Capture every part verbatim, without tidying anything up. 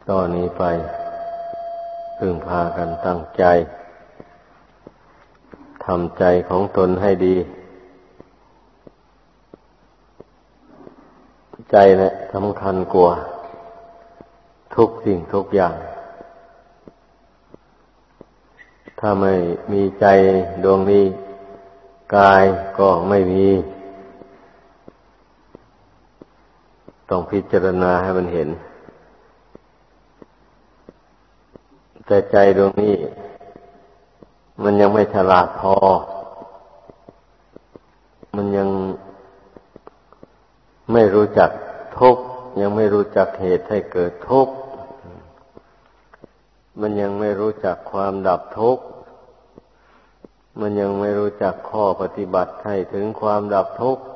ตอนนี้ไปพึงพากันตั้งใจทำใจของตนให้ดีใจแหละสำคัญกว่าทุกสิ่งทุกอย่างถ้าไม่มีใจดวงนี้กายก็ไม่มีต้องพิจารณาให้มันเห็นแต่ใจดวงนี้มันยังไม่ฉลาดพอมันยังไม่รู้จักทุกข์ยังไม่รู้จักเหตุให้เกิดทุกข์มันยังไม่รู้จักความดับทุกข์มันยังไม่รู้จักข้อปฏิบัติให้ถึงความดับทุกข์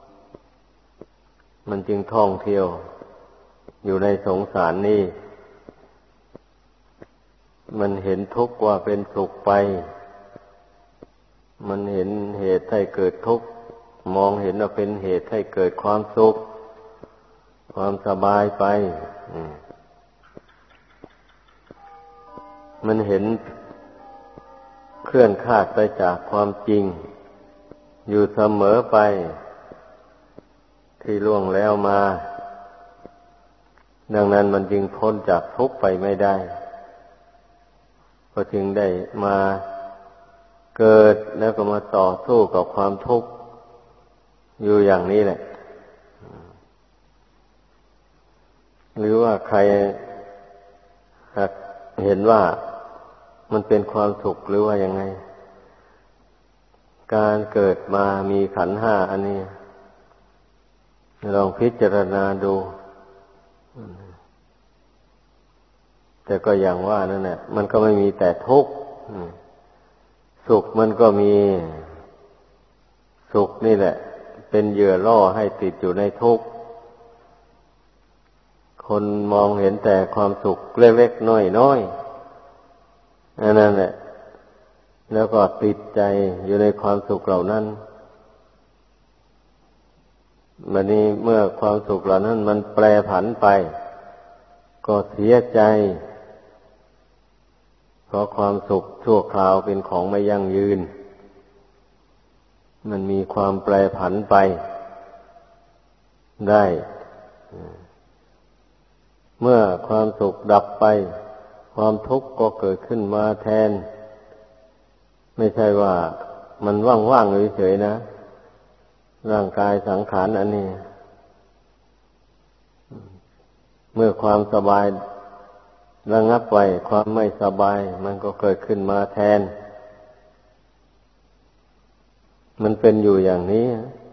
มันจึงท่องเที่ยวอยู่ในสงสารนี้มันเห็นทุกข์ว่าเป็นสุขไปมันเห็นเหตุให้เกิดทุกข์มองเห็นว่าเป็นเหตุให้เกิดความสุขความสบายไปมันเห็นเคลื่อนคลาดไปจากความจริงอยู่เสมอไปที่ล่วงแล้วมาดังนั้นมันจึงพ้นจากทุกข์ไปไม่ได้ก็จึงได้มาเกิดแล้วก็มาต่อสู้กับความทุกข์อยู่อย่างนี้แหละหรือว่าใครเห็นว่ามันเป็นความสุขหรือว่ายังไงการเกิดมามีขันธ์ห้าอันนี้ลองพิจารณาดูแต่ก็อย่างว่านั่นแหละมันก็ไม่มีแต่ทุกข์สุขมันก็มีสุขนี่แหละเป็นเหยื่อล่อให้ติดอยู่ในทุกข์คนมองเห็นแต่ความสุขเล็กๆน้อยๆอันนั้นแหละแล้วก็ติดใจอยู่ในความสุขเหล่านั้นบัดนี้เมื่อความสุขเหล่านั้นมันแปรผันไปก็เสียใจเพราะความสุขชั่วคราวเป็นของไม่ยั่งยืนมันมีความแปรผันไปได้เมื่อความสุขดับไปความทุกข์ก็เกิดขึ้นมาแทนไม่ใช่ว่ามันว่างๆเฉยๆนะร่างกายสังขารอันนี้เมื่อความสบายระงับไปความไม่สบายมันก็เกิดขึ้นมาแทนมันเป็นอยู่อย่างนี้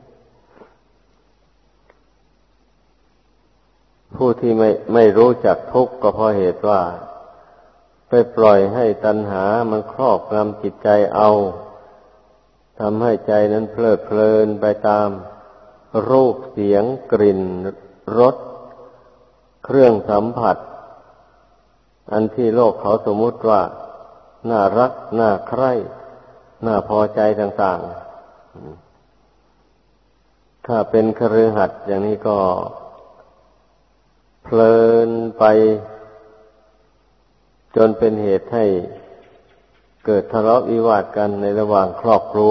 ผู้ที่ไม่ไม่รู้จักทุกข์ก็เพราะเหตุว่าไปปล่อยให้ตัณหามันครอบงำจิตใจเอาทำให้ใจนั้นเพลิดเพลินไปตามรูปเสียงกลิ่นรสเครื่องสัมผัสอันที่โลกเขาสมมุติว่าน่ารักน่าใคร่น่าพอใจต่างๆถ้าเป็นคฤหัสถ์อย่างนี้ก็เพลินไปจนเป็นเหตุให้เกิดทะเลาะวิวาทกันในระหว่างครอบครัว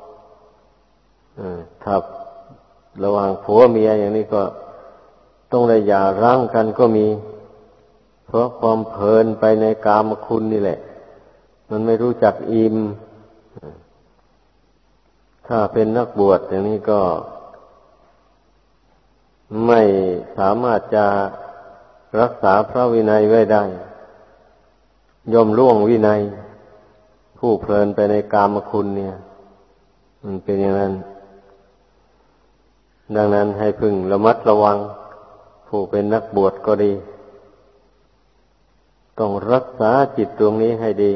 ถ้าระหว่างผัวเมียอย่างนี้ก็ต้องได้หย่าร้างกันก็มีเพราะความเพลินไปในกามคุณนี่แหละมันไม่รู้จักอิ่มถ้าเป็นนักบวชอย่างนี้ก็ไม่สามารถจะรักษาพระวินัยไว้ได้ย่อมล่วงวินัยผู้เพลินไปในกามคุณเนี่ยมันเป็นอย่างนั้นดังนั้นให้พึงระมัดระวังผู้เป็นนักบวชก็ดีต้องรักษาจิตดวงนี้ให้ดี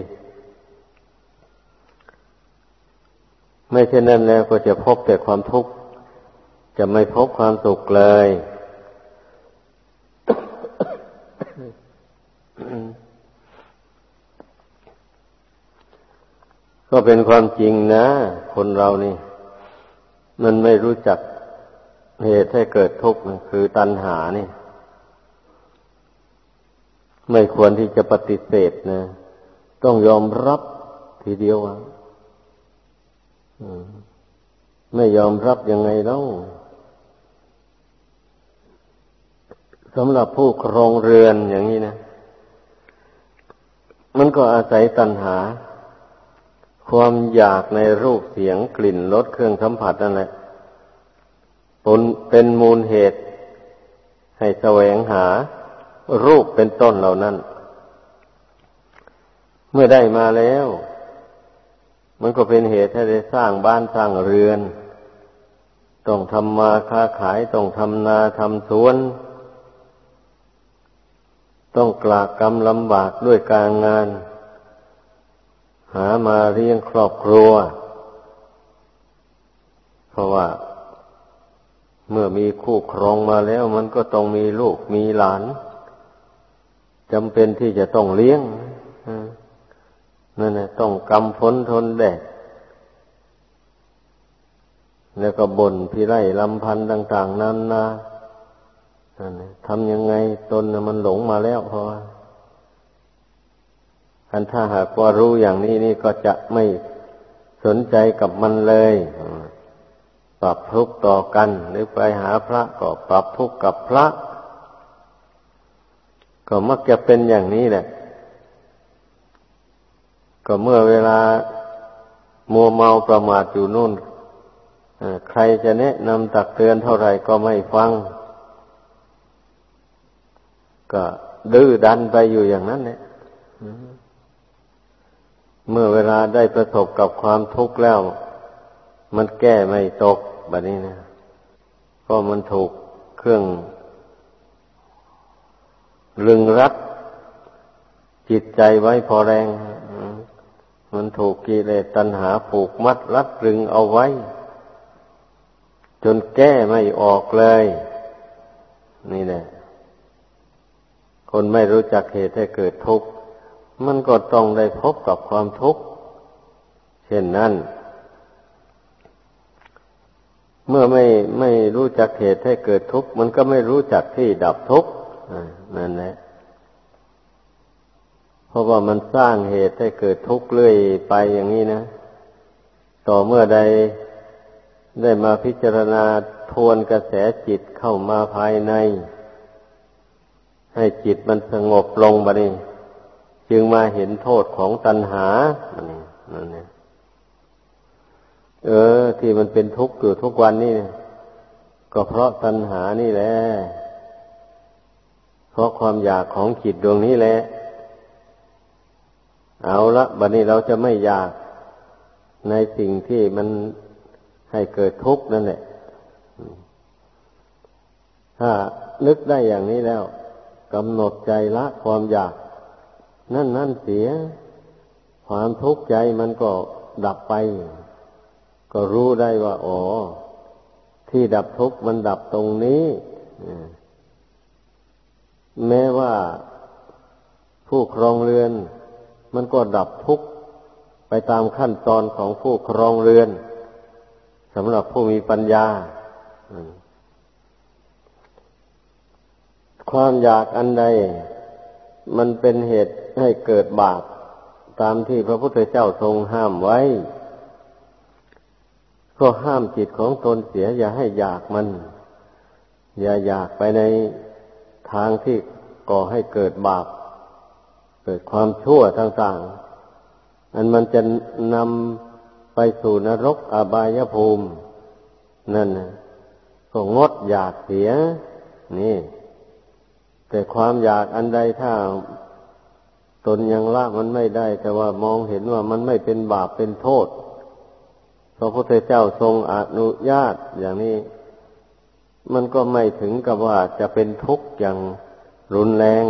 ไม่เช่นนั้นแล้วก็จะพบแต่ความทุกข์จะไม่พบความสุขเลย ก็เป็นความจริงนะคนเรานี่มันไม่รู้จักเหตุให้เกิดทุกข์คือตัณหานี่ไม่ควรที่จะปฏิเสธนะต้องยอมรับทีเดียวอ่ะไม่ยอมรับยังไงเล่าสำหรับผู้ครองเรือนอย่างนี้นะมันก็อาศัยตัณหาความอยากในรูปเสียงกลิ่นรสเครื่องสัมผัสนั่นแหละเป็นมูลเหตุให้แสวงหารูปเป็นต้นเหล่านั้นเมื่อได้มาแล้วมันก็เป็นเหตุให้ได้สร้างบ้านสร้างเรือนต้องทำมาค้าขายต้องทำนาทำสวนต้องกลากกรรมลำบากด้วยการงานหามาเลี้ยงครอบครัวเพราะว่าเมื่อมีคู่ครองมาแล้วมันก็ต้องมีลูกมีหลานจำเป็นที่จะต้องเลี้ยงนั่นแหละต้องกำฝนทนแดดแล้วก็บ่นพิไรลำพันธ์ต่างๆนานาทำยังไงตนมันหลงมาแล้วเพราะว่าคันถ้าหากว่ารู้อย่างนี้นี่ก็จะไม่สนใจกับมันเลยปรับทุกข์ต่อกันหรือไปหาพระก็ปรับทุกข์กับพระก็มักจะเป็นอย่างนี้แหละก็เมื่อเวลามัวเมาประมาทอยู่นู่นใครจะแนะนำตักเตือนเท่าไหร่ก็ไม่ฟังก็ดื้อดันไปอยู่อย่างนั้นแหละเมื่อเวลาได้ประสบกับความทุกข์แล้วมันแก้ไม่ตกแบบนี้นะก็มันถูกเครื่องลึงรัดจิตใจไว้พอแรงมันถูกกิเลสตัณหาผูกมัดรัดรึงเอาไว้จนแก้ไม่ออกเลยนี่แหละคนไม่รู้จักเหตุให้เกิดทุกข์มันก็ต้องได้พบกับความทุกข์เช่นนั้นเมื่อไม่ไม่รู้จักเหตุให้เกิดทุกข์มันก็ไม่รู้จักที่ดับทุกข์นั่นแหละเพราะว่ามันสร้างเหตุให้เกิดทุกข์เรื่อยไปอย่างนี้นะต่อเมื่อใดได้มาพิจารณาทวนกระแสจิตเข้ามาภายในให้จิตมันสงบลงบัดนี้จึงมาเห็นโทษของตัณหานั่นเนี่ยเออที่มันเป็นทุกข์อยู่ทุกวันนี้ก็เพราะตัณหานี่แหละเพราะความอยากของจิตดวงนี้แหละเอาละบัดนี้เราจะไม่อยากในสิ่งที่มันให้เกิดทุกข์นั่นแหละถ้านึกได้อย่างนี้แล้วกำหนดใจละความอยากนั่นนั่นเสียความทุกข์ใจมันก็ดับไปก็รู้ได้ว่าอ๋อที่ดับทุกข์มันดับตรงนี้แม้ว่าผู้ครองเรือนมันก็ดับทุกข์ไปตามขั้นตอนของผู้ครองเรือนสำหรับผู้มีปัญญาความอยากอันใดมันเป็นเหตุให้เกิดบาปตามที่พระพุทธเจ้าทรงห้ามไว้ก็ห้ามจิตของตนเสียอย่าให้อยากมันอย่าอยากไปในทางที่ก่อให้เกิดบาปเกิดความชั่วต่างๆอันมันจะนำไปสู่นรกอบายภูมินั่นนะก็งดอยากเสียนี่แต่ความอยากอันใดถ้าตนยังละมันไม่ได้แต่ว่ามองเห็นว่ามันไม่เป็นบาปเป็นโทษพระพุทธเจ้าทรงอนุญาตอย่างนี้มันก็ไม่ถึงกับว่าจะเป็นทุกข์อย่างรุนแรง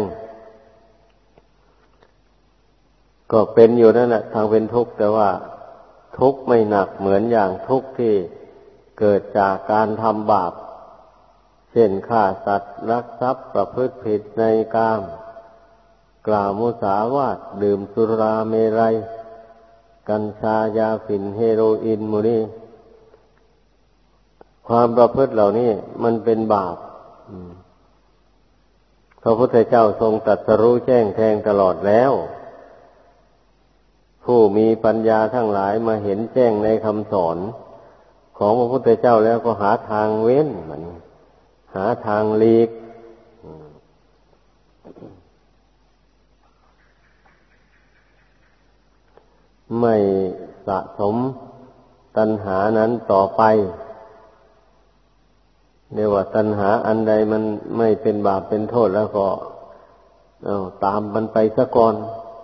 ก็เป็นอยู่นั่นแหละทางเป็นทุกข์แต่ว่าทุกข์ไม่หนักเหมือนอย่างทุกข์ที่เกิดจากการทำบาปเช่นฆ่าสัตว์ลักทรัพย์ประพฤติผิดในกามกล่าวมุสาวาทดื่มสุราเมรัยกัญชายาฝิ่นเฮโรอีนมูนี่ความประพฤติเหล่านี้มันเป็นบาปพระพุทธเจ้าทรงตรัสรู้แจ้งแทงตลอดแล้วผู้มีปัญญาทั้งหลายมาเห็นแจ้งในคำสอนของพระพุทธเจ้าแล้วก็หาทางเว้นมันหาทางหลีกไม่สะสมตัณหานั้นต่อไปเรียกว่าตัณหาอันใดมันไม่เป็นบาปเป็นโทษแล้วก็เอาตามมันไปซะก่อน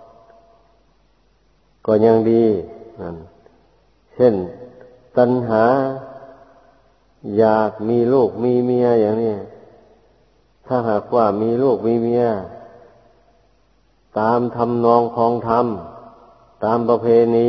ก็ยังดีนั่นเช่นตัณหาอยากมีลูกมีเมียอย่างนี้ถ้าหากว่ามีลูกมีเมียตามทำนองของธรรมตามประเพณี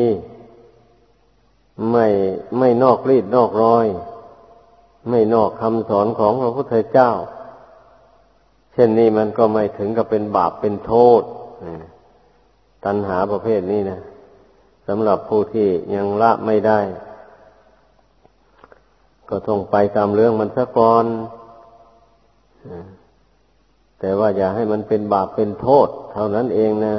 ไม่ไม่นอกรีดนอกรอยไม่นอกคำสอนของพระพุทธเจ้าเช่นนี้มันก็ไม่ถึงกับเป็นบาปเป็นโทษตัณหาประเภทนี้นะสำหรับผู้ที่ยังละไม่ได้ก็ต้องไปตามเรื่องมันซะก่อนแต่ว่าอย่าให้มันเป็นบาปเป็นโทษเท่านั้นเองนะ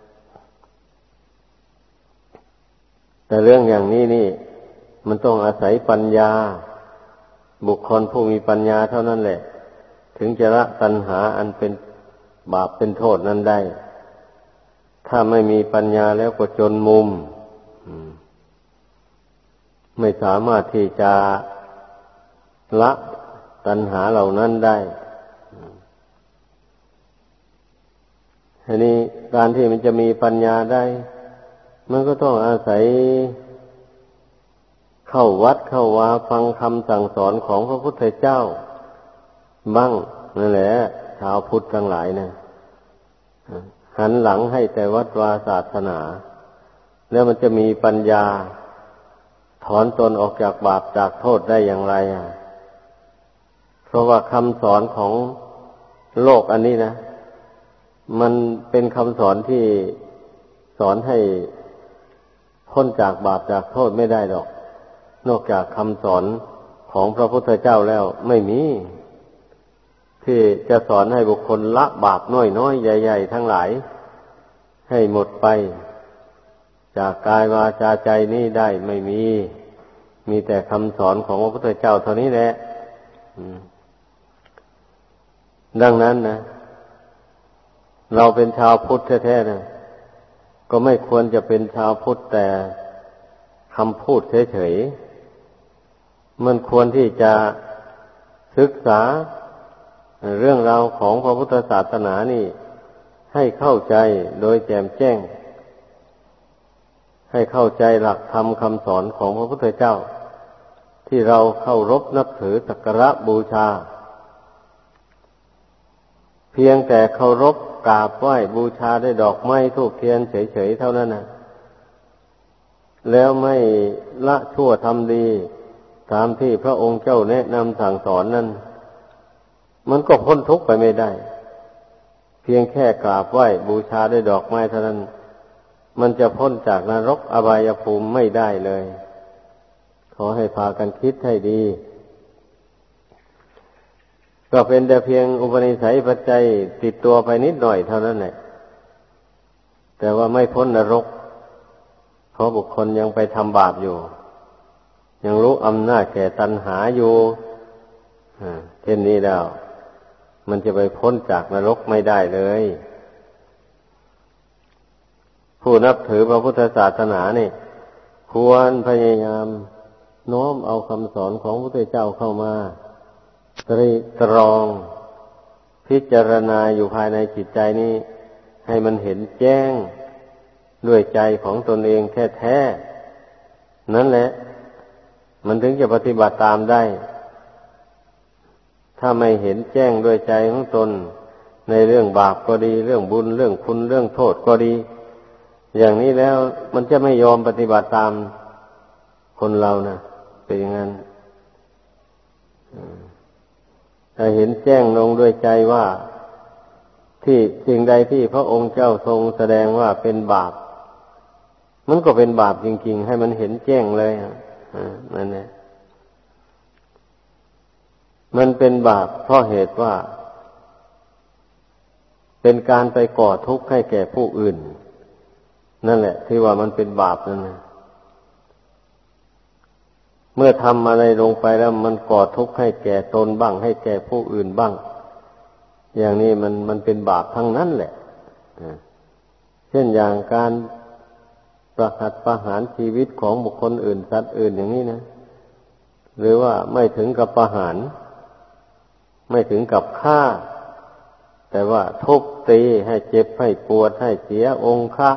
แต่เรื่องอย่างนี้นี่มันต้องอาศัยปัญญาบุคคลผู้มีปัญญาเท่านั้นแหละถึงจะละตัณหาอันเป็นบาปเป็นโทษนั้นได้ถ้าไม่มีปัญญาแล้วก็จนมุมไม่สามารถที่จะละตัณหาเหล่านั้นได้ทีนี้การที่มันจะมีปัญญาได้มันก็ต้องอาศัยเข้าวัดเข้าวาฟังคำสั่งสอนของพระพุทธเจ้าบ้างนั่นแหละชาวพุทธทั้งหลายนะหันหลังให้แต่วัดวาศาสนาแล้วมันจะมีปัญญาถอนตนออกจากบาปจากโทษได้อย่างไรอ่ะเพราะว่าคำสอนของโลกอันนี้นะมันเป็นคำสอนที่สอนให้พ้นจากบาปจากโทษไม่ได้หรอกนอกจากคำสอนของพระพุทธเจ้าแล้วไม่มีที่จะสอนให้บุคคลละบาปน้อยๆใหญ่ๆทั้งหลายให้หมดไปจากกายวาจาใจนี้ได้ไม่มีมีแต่คำสอนของพระพุทธเจ้าเท่านี้แหละดังนั้นนะเราเป็นชาวพุทธแท้ๆนะก็ไม่ควรจะเป็นชาวพุทธแต่คำพูดเฉยๆมันควรที่จะศึกษาเรื่องราวของพระพุทธศาสนานี่ให้เข้าใจโดยแจ่มแจ้งให้เข้าใจหลักธรรมคำสอนของพระพุทธเจ้าที่เราเคารพนับถือสักการะบูชาเพียงแต่เคารพกราบไหว้บูชาด้วยดอกไม้ธูปเทียนเฉยๆเท่านั้นนะแล้วไม่ละชั่วทำดีตามที่พระองค์เจ้าแนะนำสั่งสอนนั้นมันก็พ้นทุกข์ไปไม่ได้เพียงแค่กราบไหว้บูชาด้วยดอกไม้เท่านั้นมันจะพ้นจากนรกอบายภูมิไม่ได้เลยขอให้พากันคิดให้ดีก็เป็นแต่เพียงอุปนิสัยปัจจัยติดตัวไปนิดหน่อยเท่านั้นแหละแต่ว่าไม่พ้นนรกเพราะบุคคลยังไปทำบาปอยู่ยังรู้อำนาจแก่ตัณหาอยู่เช่นนี้แล้วมันจะไปพ้นจากนรกไม่ได้เลยผู้นับถือพระพุทธศาสนานี่ควรพยายามโน้มเอาคำสอนของพระพุทธเจ้าเข้ามาตรีตรองพิจารณาอยู่ภายในจิตใจนี้ให้มันเห็นแจ้งด้วยใจของตนเองแท้ๆนั่นแหละมันถึงจะปฏิบัติตามได้ถ้าไม่เห็นแจ้งด้วยใจของตนในเรื่องบาปก็ดีเรื่องบุญเรื่องคุณเรื่องโทษก็ดีอย่างนี้แล้วมันจะไม่ยอมปฏิบัติตามคนเรานะเป็นอย่างนั้นถ้าเห็นแจ้งลงด้วยใจว่าที่สิ่งใดที่พระองค์เจ้าทรงแสดงว่าเป็นบาปมันก็เป็นบาปจริงๆให้มันเห็นแจ้งเลยอ่ะนั่นแหละมันเป็นบาปเพราะเหตุว่าเป็นการไปก่อทุกข์ให้แก่ผู้อื่นนั่นแหละที่ว่ามันเป็นบาปนั่นนะเมื่อทำอะไรลงไปแล้วมันก่อทุกข์ให้แก่ตนบ้างให้แก่ผู้อื่นบ้างอย่างนี้มันมันเป็นบาปทั้งนั้นแหละเช่นอย่างการประหัตประหารชีวิตของบุคคลอื่นสัตว์อื่นอย่างนี้นะหรือว่าไม่ถึงกับประหารไม่ถึงกับฆ่าแต่ว่าทุบตีให้เจ็บให้ปวดให้เสียองค์คะ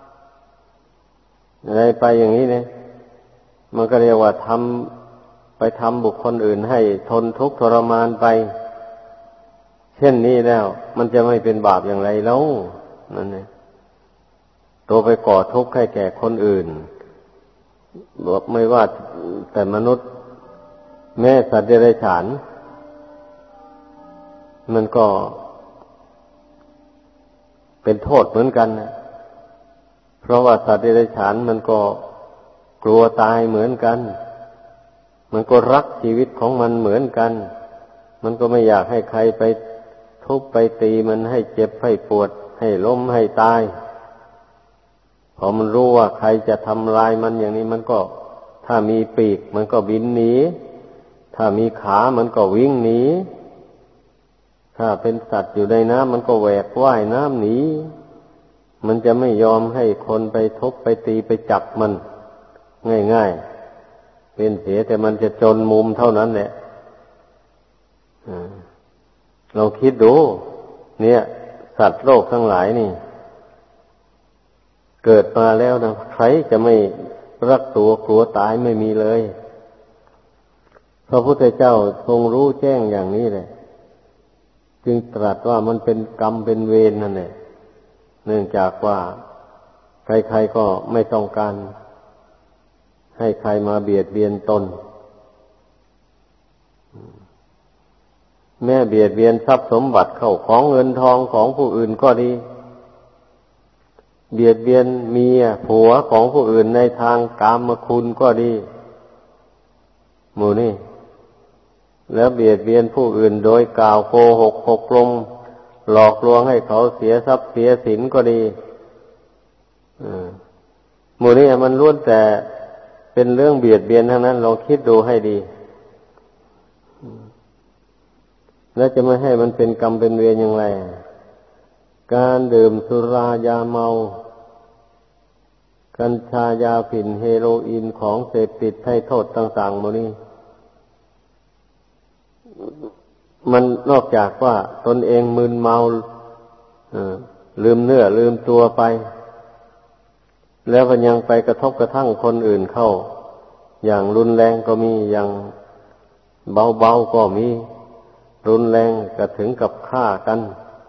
อะไรไปอย่างนี้เนี่ยมันก็เรียกว่าทำไปทำบุคคลอื่นให้ทนทุกข์ทรมานไปเช่นนี้แล้วมันจะไม่เป็นบาปอย่างไรแล้วนั่นเองตัวไปก่อทุกข์ให้แก่คนอื่นบอกไม่ว่าแต่มนุษย์แม้สัตว์เดรัจฉานมันก็เป็นโทษเหมือนกันนะเพราะว่าสัตว์เดรัจฉานมันก็กลัวตายเหมือนกันมันก็รักชีวิตของมันเหมือนกันมันก็ไม่อยากให้ใครไปทุบไปตีมันให้เจ็บให้ปวดให้ล้มให้ตายพอมันรู้ว่าใครจะทำลายมันอย่างนี้มันก็ถ้ามีปีกมันก็บินหนีถ้ามีขามันก็วิ่งหนีถ้าเป็นสัตว์อยู่ในน้ำมันก็แหวกว่ายน้ำหนีมันจะไม่ยอมให้คนไปทุบไปตีไปจับมันง่ายๆเป็นเสียแต่มันจะจนมุมเท่านั้นแหละเราคิดดูเนี่ยสัตว์โลกทั้งหลายนี่เกิดมาแล้วนะใครจะไม่รักตัวกลัวตายไม่มีเลยพระพุทธเจ้าทรงรู้แจ้งอย่างนี้เลยจึงตรัสว่ามันเป็นกรรมเป็นเวรนั่นแหละเนื่องจากว่าใครๆก็ไม่ต้องการให้ใครมาเบียดเบียนตนแม้เบียดเบียนทรัพย์สมบัติเข้าของเงินทองของผู้อื่นก็ดีเบียดเบียนเมียผัวของผู้อื่นในทางกามคุณก็ดีหมู่นี่แล้วเบียดเบียนผู้อื่นโดยกล่าวโกหกหกลมหลอกลวงให้เขาเสียทรัพย์เสียสินก็ดีหมู่นี่มันล้วนแต่เป็นเรื่องเบียดเบียนทั้งนั้นลองคิดดูให้ดีแล้วจะไม่ให้มันเป็นกรรมเป็นเวรอย่างไรการดื่มสุรายาเมากัญชายาฝิ่นเฮโรอีนของเสพติดให้โทษต่างๆหมดนี้มันนอกจากว่าตนเองมึนเมาลืมเนื้อลืมตัวไปแล้วมันยังไปกระทบกระทั่งคนอื่นเข้าอย่างรุนแรงก็มีอย่างเบาๆก็มีรุนแรงก็ถึงกับฆ่ากัน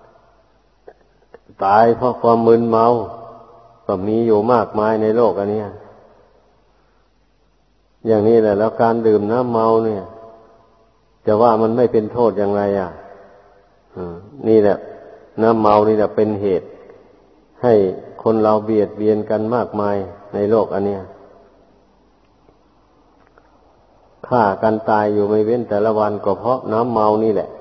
ตายเพราะความมึนเมาก็มีอยู่มากมายในโลกอันนี้อย่างนี้แหละแล้วการดื่มน้ำเมาเนี่ยจะว่ามันไม่เป็นโทษอย่างไรอ่ะนี่แหละน้ำเมานี่แหละเป็นเหตุให้คนเราเบียดเบียนกันมากมายในโลกอันเนี้ยฆ่ากันตายอยู่ไม่เว้นแต่ละวันก็เพราะน้ำเมานี่แหละ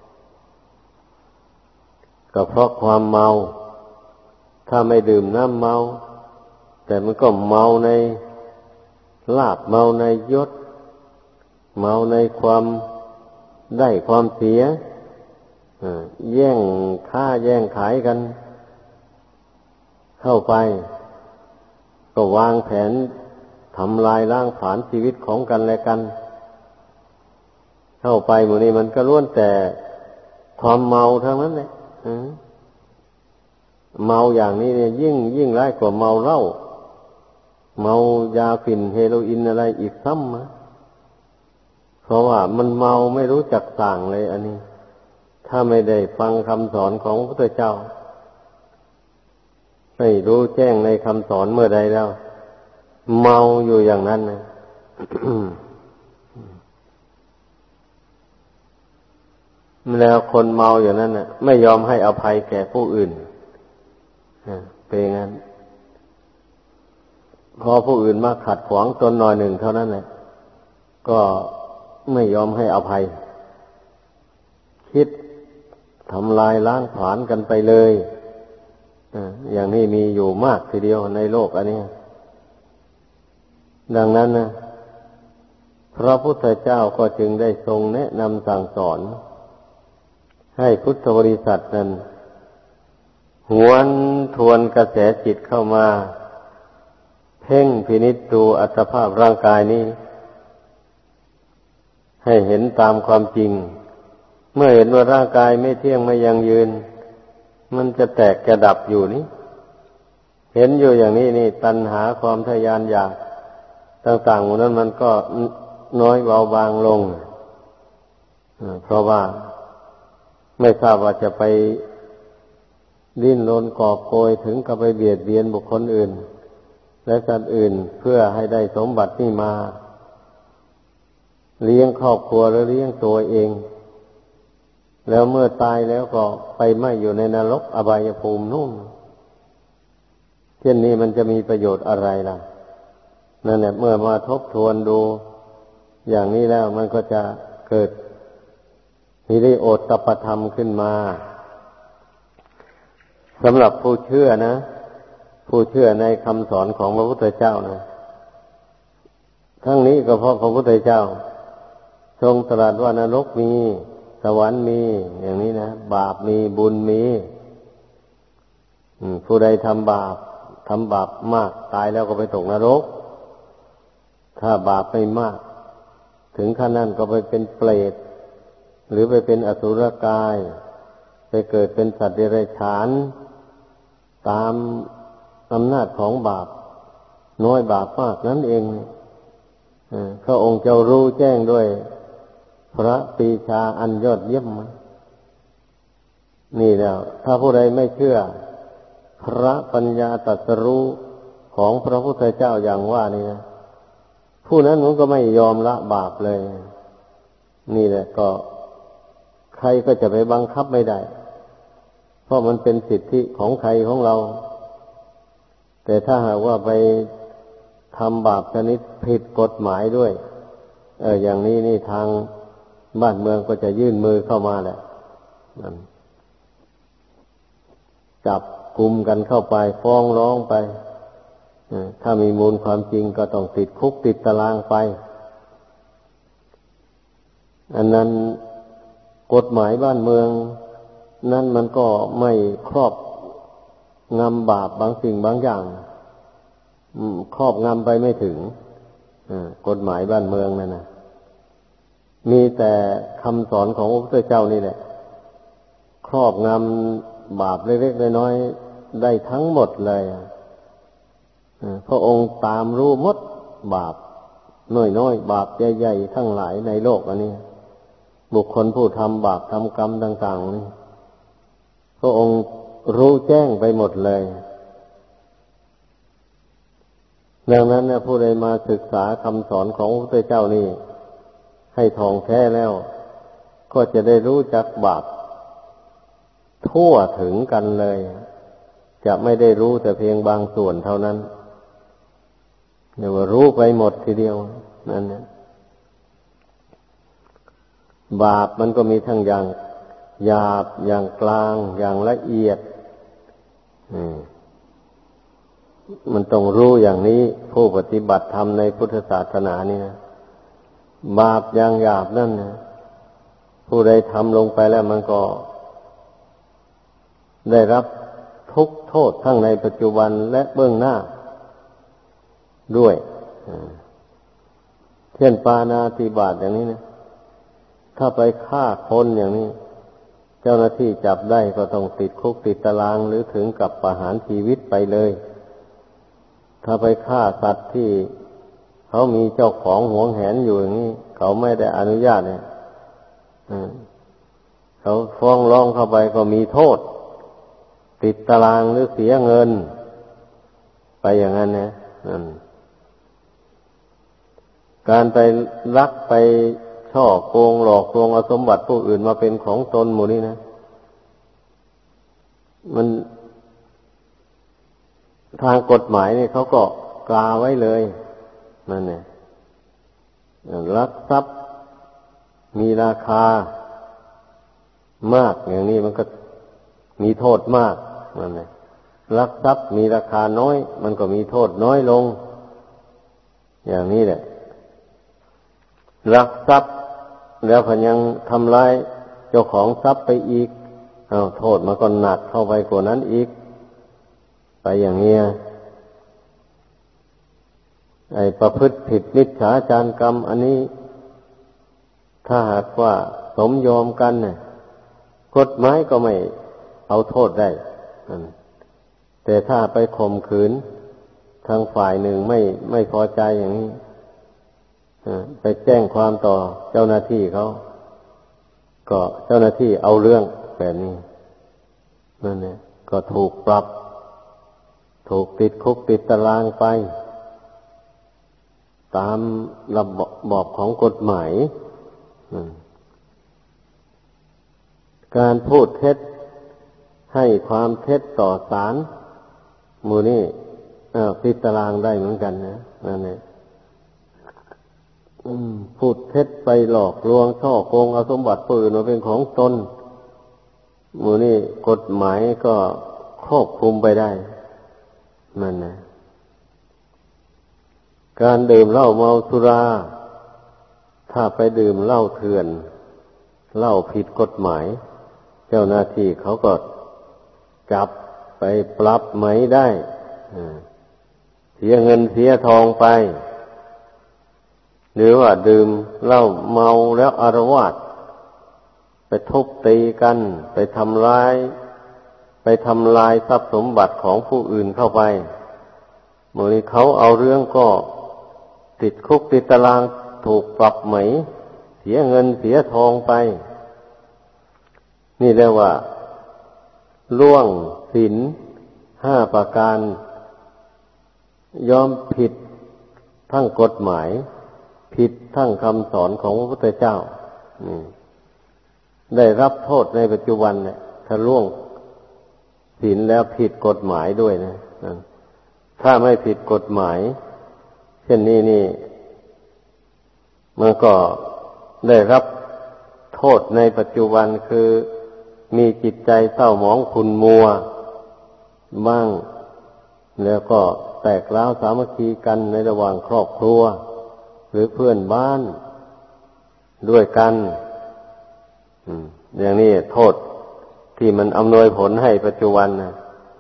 ก็เพราะความเมาถ้าไม่ดื่มน้ำเมาแต่มันก็เมาในลาภเมาในยศเมาในความได้ความเสียแย่งค้าแย่งขายกันเข้าไปก็วางแผนทำลายล้างผลาญชีวิตของกันและกันเข้าไปหมู่นี้มันก็ล้วนแต่ความเมาทั้งนั้นเลยเมาอย่างนี้เนี่ยยิ่งยิ่งร้ายกว่าเมาเหล้าเมายาฝิ่นเฮโรอีนอะไรอีกซ้ำนะเพราะว่ามันเมาไม่รู้จักสั่งเลยอันนี้ถ้าไม่ได้ฟังคำสอนของพระพุทธเจ้าไม่รู้แจ้งในคำสอนเมื่อใดแล้วเมาอยู่อย่างนั้นนะ แล้วคนเมาอย่างนั้นน่ะไม่ยอมให้อภัยแก่ผู้อื่นเป็นงั้นพอผู้อื่นมาขัดขวางตนหน่อยหนึ่งเท่านั้นแหละก็ไม่ยอมให้อภัยคิดทำลายล้างผลาญกันไปเลยอย่างนี้มีอยู่มากทีเดียวในโลกอันนี้ดังนั้นนะพระพุทธเจ้าก็จึงได้ทรงแนะนำสั่งสอนให้พุทธบริษัทนั้นหวนทวนกระแสจิตเข้ามาเพ่งพินิจดูอัตภาพร่างกายนี้ให้เห็นตามความจริงเมื่อเห็นว่าร่างกายไม่เที่ยงไม่ยั่งยืนมันจะแตกจะดับอยู่นี้เห็นอยู่อย่างนี้นี่ตัณหาความทะยานอยากต่างๆหมดนั้นมันก็น้อยเบาบางลงเพราะว่าไม่ทราบว่าจะไปดิ้นรนกอบโกยถึงกับไปเบียดเบียนบุคคลอื่นและสัตว์อื่นเพื่อให้ได้สมบัตินี้มาเลี้ยงครอบครัวหรือเลี้ยงตัวเองแล้วเมื่อตายแล้วก็ไปไม่อยู่ในนรกอบายภูมินู่นเช่นนี้มันจะมีประโยชน์อะไรล่ะนั่นแหละเมื่อมาทบทวนดูอย่างนี้แล้วมันก็จะเกิดฮิริโอตตัปปธรรมขึ้นมาสำหรับผู้เชื่อนะผู้เชื่อในคำสอนของพระพุทธเจ้านะทั้งนี้ก็เพราะพระพุทธเจ้าทรงตรัสว่านรกมีสวรรค์มีอย่างนี้นะบาปมีบุญมีผู้ใดทำบาปทำบาปมากตายแล้วก็ไปตกนรกถ้าบาปไม่มากถึงขั้นนั้นก็ไปเป็นเปรตหรือไปเป็นอสุรกายไปเกิดเป็นสัตว์เดรัจฉานตามอำนาจของบาปน้อยบาปมากนั่นเองพระองค์เจ้ารู้แจ้งด้วยพระปรีชาอันยอดเยี่ยมนี่แล้วถ้าผู้ใดไม่เชื่อพระปัญญาตรัสรู้ของพระพุทธเจ้าอย่างว่านี่นะผู้นั้นมันก็ไม่ยอมละบาปเลยนี่แหละก็ใครก็จะไปบังคับไม่ได้เพราะมันเป็นสิทธิของใครของเราแต่ถ้าหากว่าไปทำบาปชนิดผิดกฎหมายด้วยเอออย่างนี้นี่ทางบ้านเมืองก็จะยื่นมือเข้ามาแหละนั่นจับกุมกันเข้าไปฟ้องร้องไปถ้ามีมูลความจริงก็ต้องติดคุกติดตารางไปอันนั้นกฎหมายบ้านเมืองนั่นมันก็ไม่ครอบงำบาปบางสิ่งบางอย่างครอบงำไปไม่ถึงกฎหมายบ้านเมืองนั่นนะมีแต่คำสอนของพระพุทธเจ้านี่แหละครอบงำบาปเล็กๆน้อยๆได้ทั้งหมดเลยพระองค์ตามรู้หมดบาปน้อยๆบาปใหญ่ๆทั้งหลายในโลกอันนี้บุคคลผู้ทำบาปทำกรรมต่างๆนี่พระองค์รู้แจ้งไปหมดเลยดังนั้นนะผู้ใดมาศึกษาคำสอนของพระพุทธเจ้านี่ให้ท่องแท้แล้วก็จะได้รู้จักบาปทั่วถึงกันเลยจะไม่ได้รู้แต่เพียงบางส่วนเท่านั้นเดี๋ยวว่ารู้ไปหมดทีเดียวนั่นนะบาปมันก็มีทั้งอย่างหยาบอย่างกลางอย่างละเอียดมันต้องรู้อย่างนี้ผู้ปฏิบัติธรรมในพุทธศาสนานี่นะบาปอย่างหยาบนั่นนะผู้ใดทำลงไปแล้วมันก็ได้รับทุกข์โทษทั้งในปัจจุบันและเบื้องหน้าด้วยเช่นปาณาติบาตอย่างนี้นะถ้าไปฆ่าคนอย่างนี้เจ้าหน้าที่จับได้ก็ต้องติดคุกติดตารางหรือถึงกับประหารชีวิตไปเลยถ้าไปฆ่าสัตว์ที่เขามีเจ้าของหวงแหนอยู่อย่างนี้เขาไม่ได้อนุญาตเนี่ยเขาฟ้องร้องเข้าไปก็มีโทษติดตารางหรือเสียเงินไปอย่างนั้นนะการไปลักไปช่อโกงหลอกลวงเอาสมบัติผู้อื่นมาเป็นของตนหมู่นี้นะมันทางกฎหมายนี่เขาก็กาไว้เลยนั่นเนี่ยลักทรัพย์มีราคามากอย่างนี้มันก็มีโทษมากนั่นแหละลักทรัพย์มีราคาน้อยมันก็มีโทษน้อยลงอย่างนี้แหละลักทรัพย์แล้วก็ยังทำลายเจ้าของทรัพย์ไปอีกเอาโทษมันก็หนักเข้าไปกว่านั้นอีกไปอย่างเงี้ยไอ้ประพฤติผิดมิจฉาจารกรรมอันนี้ถ้าหากว่าสมยอมกันเนี่ยกฎหมายก็ไม่เอาโทษได้แต่ถ้าไปข่มขืนทางฝ่ายหนึ่งไม่ไม่พอใจอย่างนี้ไปแจ้งความต่อเจ้าหน้าที่เขาก็เจ้าหน้าที่เอาเรื่องแบบนี้นั่นเนี่ยก็ถูกปรับถูกติดคุกติดตารางไปตามระบอบของกฎหมายการพูดเท็จให้ความเท็จต่อศาลหมู่นี้ติดตารางได้เหมือนกันนะนั่นเนี่ยพูดเท็จไปหลอกลวงช่อโกงเอาสมบัติผู้อื่นมาเป็นของตนหมู่นี้กฎหมายก็ครอบคลุมไปได้นั่นนะการดื่มเหล้าเมาสุราถ้าไปดื่มเหล้าเถื่อนเหล้าผิดกฎหมายเจ้าหน้าที่เขาก็จับไปปรับไหมได้เสียเงินเสียทองไปหรือว่าดื่มเหล้าเมาแล้วอาละวาดไปทุบตีกันไปทำร้ายไปทำลายทรัพย์สมบัติของผู้อื่นเข้าไปเมื่อนี้เขาเอาเรื่องก็ติดคุกติดตารางถูกปรับไหมเสียเงินเสียทองไปนี่เรียกว่าล่วงศีลห้าประการยอมผิดทั้งกฎหมายผิดทั้งคำสอนของพระพุทธเจ้าได้รับโทษในปัจจุบันเนี่ยถ้าล่วงศีลแล้วผิดกฎหมายด้วยนะถ้าไม่ผิดกฎหมายเช่นนี้นี่มันก็ได้รับโทษในปัจจุบันคือมีจิตใจเศร้าหมองขุ่นมัวบ้างแล้วก็แตกร้าวสามัคคีกันในระหว่างครอบครัวหรือเพื่อนบ้านด้วยกันอย่างนี้โทษที่มันอำนวยผลให้ปัจจุบันนะ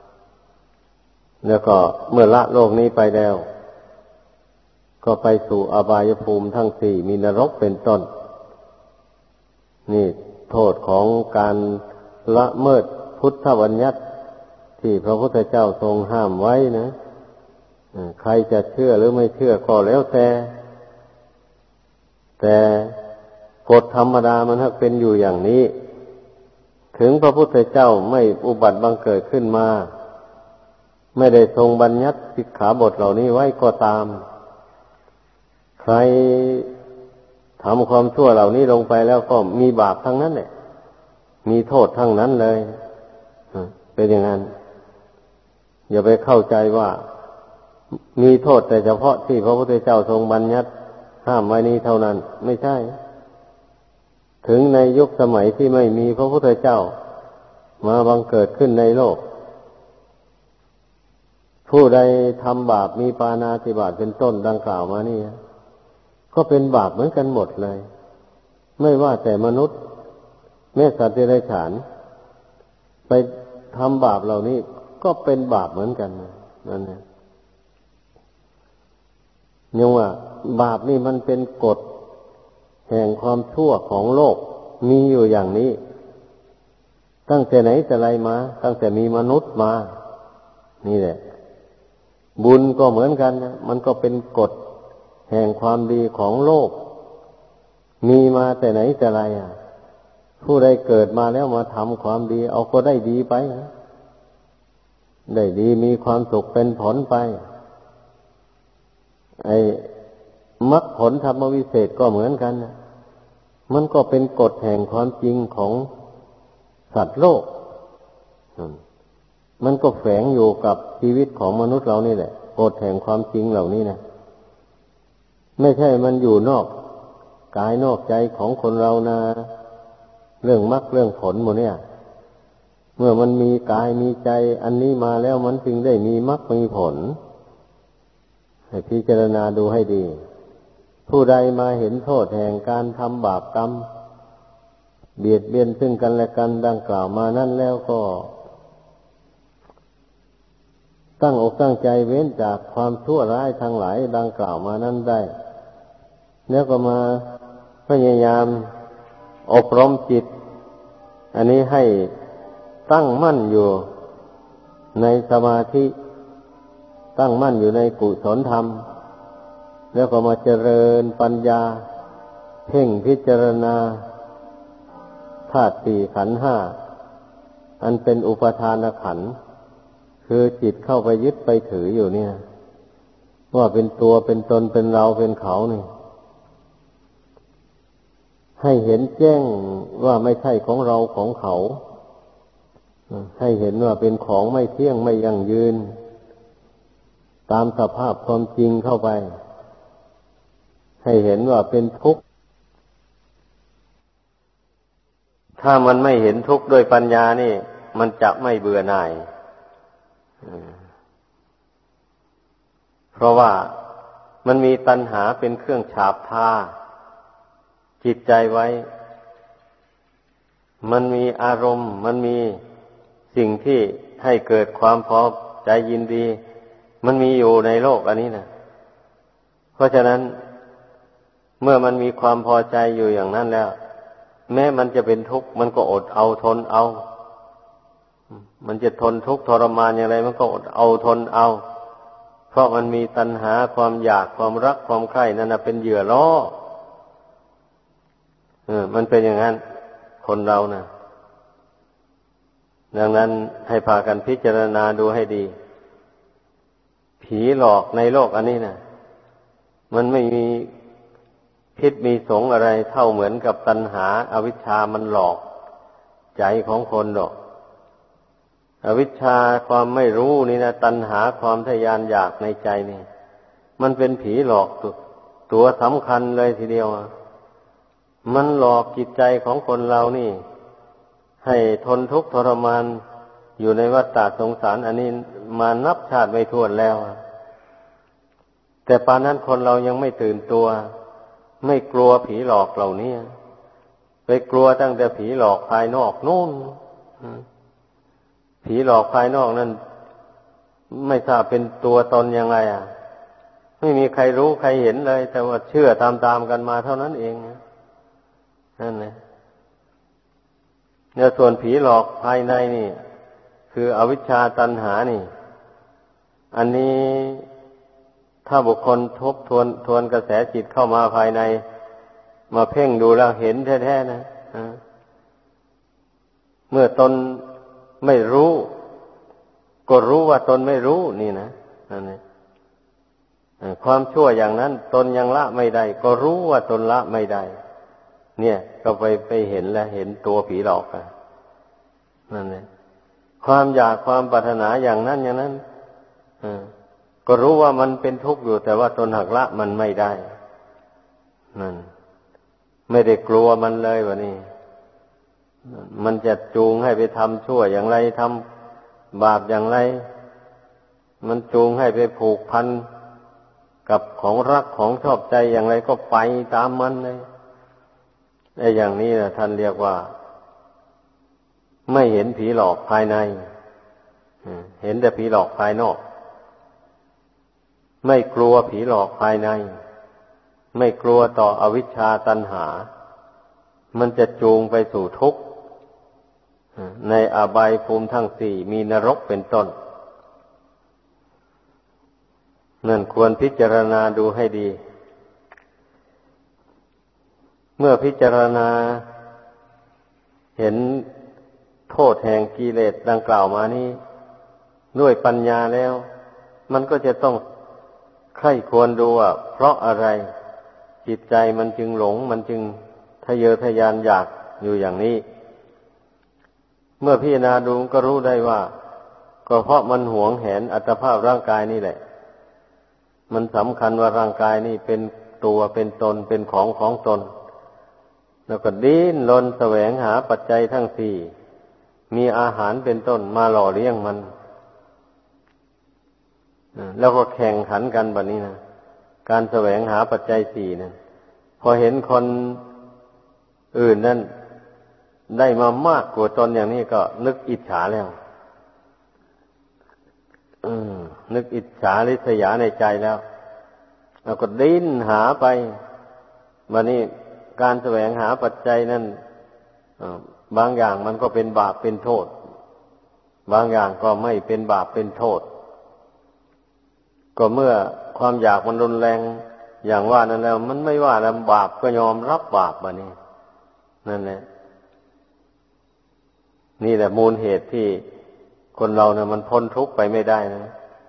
แล้วก็เมื่อละโลกนี้ไปแล้วก็ไปสู่อบายภูมิทั้งสี่มีนรกเป็นต้นนี่โทษของการละเมิดพุทธบัญญัติที่พระพุทธเจ้าทรงห้ามไว้นะใครจะเชื่อหรือไม่เชื่อก็แล้วแต่แต่กฎธรรมดามันถ้าเป็นอยู่อย่างนี้ถึงพระพุทธเจ้าไม่อุบัติบังเกิดขึ้นมาไม่ได้ทรงบัญญัติสิกขาบทเหล่านี้ไว้ก็ตามใครทำความชั่วเหล่านี้ลงไปแล้วก็มีบาปทั้งนั้นแหละมีโทษทั้งนั้นเลยเป็นอย่างนั้นอย่าไปเข้าใจว่ามีโทษแต่เฉพาะที่พระพุทธเจ้าทรงบัญญัติห้ามไว้นี้เท่านั้นไม่ใช่ถึงในยุคสมัยที่ไม่มีพระพุทธเจ้ามาบังเกิดขึ้นในโลกผู้ใดทำบาปมีปาณาติบาตเป็นต้นดังกล่าวมานี่ก็เป็นบาปเหมือนกันหมดเลยไม่ว่าแต่มนุษย์แม้สัตว์เดรัจฉานไปทำบาปเหล่านี้ก็เป็นบาปเหมือนกันนั่นเองยังว่าบาปนี่มันเป็นกฎแห่งความชั่วของโลกมีอยู่อย่างนี้ตั้งแต่ไหนแต่ไรมาตั้งแต่มีมนุษย์มานี่แหละบุญก็เหมือนกันนะมันก็เป็นกฎแห่งความดีของโลกมีมาแต่ไหนแต่ไรอ่ะผู้ใดเกิดมาแล้วมาทำความดีเอาก็ได้ดีไปนะได้ดีมีความสุขเป็นผลไปไอ้มรรคผลธรรมวิเศษก็เหมือนกันนะมันก็เป็นกฎแห่งความจริงของสัตว์โลกมันก็แฝงอยู่กับชีวิตของมนุษย์เรานี่แหละกฎแห่งความจริงเหล่านี้นะไม่ใช่มันอยู่นอกกายนอกใจของคนเรานะเรื่องมรรคเรื่องผลหมดเนี่ยเมื่อมันมีกายมีใจอันนี้มาแล้วมันจึงได้มีมรรคมีผลให้พิจารณาดูให้ดีผู้ใดมาเห็นโทษแห่งการทำบาปกรรมเบียดเบียนซึ่งกันและกันดังกล่าวมานั่นแล้วก็ตั้งอกตั้งใจเว้นจากความชั่วร้ายทั้งหลายดังกล่าวมานั้นได้แล้วก็มาพยายามอบรมจิตอันนี้ให้ตั้งมั่นอยู่ในสมาธิตั้งมั่นอยู่ในกุศลธรรมแล้วก็มาเจริญปัญญาเพ่งพิจารณาธาตุสี่ขันธ์ห้าอันเป็นอุปทานขันธ์คือจิตเข้าไปยึดไปถืออยู่เนี่ยว่าเป็นตัวเป็นตนเป็นเราเป็นเขานี่ให้เห็นแจ้งว่าไม่ใช่ของเราของเขาให้เห็นว่าเป็นของไม่เที่ยงไม่ยั่งยืนตามสภาพความจริงเข้าไปให้เห็นว่าเป็นทุกข์ถ้ามันไม่เห็นทุกข์ด้วยปัญญานี่มันจะไม่เบื่อหน่ายเพราะว่ามันมีตัณหาเป็นเครื่องฉาบทาจิตใจไว้มันมีอารมณ์มันมีสิ่งที่ให้เกิดความพอใจยินดีมันมีอยู่ในโลกอันนี้นะเพราะฉะนั้นเมื่อมันมีความพอใจอยู่อย่างนั้นแล้วแม้มันจะเป็นทุกข์มันก็อดเอาทนเอามันจะทนทุกข์ทรมานอย่างไรมันก็อดเอาทนเอาเพราะมันมีตัณหาความอยากความรักความใคร่นั่นนะเป็นเหยื่อล่อเออมันเป็นอย่างนั้นคนเรานะดังนั้นให้พากันพิจารณาดูให้ดีผีหลอกในโลกอันนี้นะมันไม่มีพิษมีสงอะไรเท่าเหมือนกับตัณหาอวิชชามันหลอกใจของคนหรอกอวิชชาความไม่รู้นี่นะตัณหาความทะยานอยากในใจนี่มันเป็นผีหลอกตัวตัวสำคัญเลยทีเดียวมันหลอกจิตใจของคนเรานี่ให้ทนทุกข์ทรมานอยู่ในวัฏฏะสงสารอันนี้มานับชาติไม่ถ้วนแล้วแต่ปานนั้นคนเรายังไม่ตื่นตัวไม่กลัวผีหลอกเหล่านี้ไปกลัวตั้งแต่ผีหลอกภายนอกนู่นผีหลอกภายนอกนั่นไม่ทราบเป็นตัวตนยังไงอ่ะไม่มีใครรู้ใครเห็นเลยแต่ว่าเชื่อตามๆกันมาเท่านั้นเองนั่นแหละเนี่ยส่วนผีหลอกภายในนี่คืออวิชชาตัณหานี่อันนี้ถ้าบุคคลทบทวนทวนกระแสจิตเข้ามาภายในมาเพ่งดูแล้วเห็นแท้ๆนะเมื่อตนไม่รู้ก็รู้ว่าตนไม่รู้นี่นะนั่นเองความชั่วอย่างนั้นตนยังละไม่ได้ก็รู้ว่าตนละไม่ได้เนี่ยก็ไปไปเห็นแล้วเห็นตัวผีหลอกอ่ะนั่นเองความอยากความปรารถนาอย่างนั้นอย่างนั้นอ่าก็รู้ว่ามันเป็นทุกข์อยู่แต่ว่าตนหักละมันไม่ได้นั่นไม่ได้กลัวมันเลยวะนี่มันจะจูงให้ไปทำชั่วอย่างไรทำบาปอย่างไรมันจูงให้ไปผูกพันกับของรักของชอบใจอย่างไรก็ไปตามมันเลยไอ้อย่างนี้นะท่านเรียกว่าไม่เห็นผีหลอกภายในเห็นแต่ผีหลอกภายนอกไม่กลัวผีหลอกภายในไม่กลัวต่ออวิชชาตัณหามันจะจูงไปสู่ทุกข์ในอบายภูมิทั้งสี่มีนรกเป็นต้นนั่นควรพิจารณาดูให้ดีเมื่อพิจารณาเห็นโทษแห่งกิเลสดังกล่าวมานี้ด้วยปัญญาแล้วมันก็จะต้องใคร่ควรดูว่าเพราะอะไรจิตใจมันจึงหลงมันจึงทะเยอทะยานอยากอยู่อย่างนี้เมื่อพิจารณาดูก็รู้ได้ว่าก็เพราะมันหวงแหนอัตภาพร่างกายนี่แหละมันสำคัญว่าร่างกายนี่เป็นตัวเป็นตนเป็นของของตนแล้วก็ดิ้นรนแสวงหาปัจจัยทั้งสี่มีอาหารเป็นต้นมาหล่อเลี้ยงมันแล้วก็แข่งขันกันแบบนี้นะการแสวงหาปัจจัยสี่นั้นพอเห็นคนอื่นนั้นได้มามากกว่าตนอย่างนี้ก็นึกอิจฉาแล้วนึกอิจฉาริษยาในใจแล้วเราก็ดิ้นหาไปวันนี้การแสวงหาปัจจัยนั้นบางอย่างมันก็เป็นบาปเป็นโทษบางอย่างก็ไม่เป็นบาปเป็นโทษก็เมื่อความอยากมันรุนแรงอย่างว่านั้นแล้วมันไม่ว่าแล้วบาปก็ยอมรับบาปมานี่นั่นแหละนี่แหละมูลเหตุที่คนเราเนี่ยมันพ้นทุกข์ไปไม่ได้นะ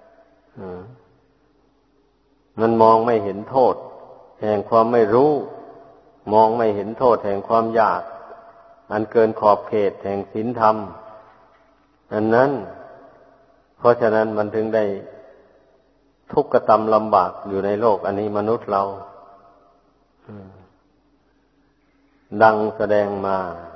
มันมองไม่เห็นโทษแห่งความไม่รู้มองไม่เห็นโทษแห่งความอยากอันเกินขอบเขตแห่งศีลธรรมอันนั้นเพราะฉะนั้นมันถึงได้ทุกข์กระทำลำบากอยู่ในโลกอันนี้มนุษย์เราดังแสดงมา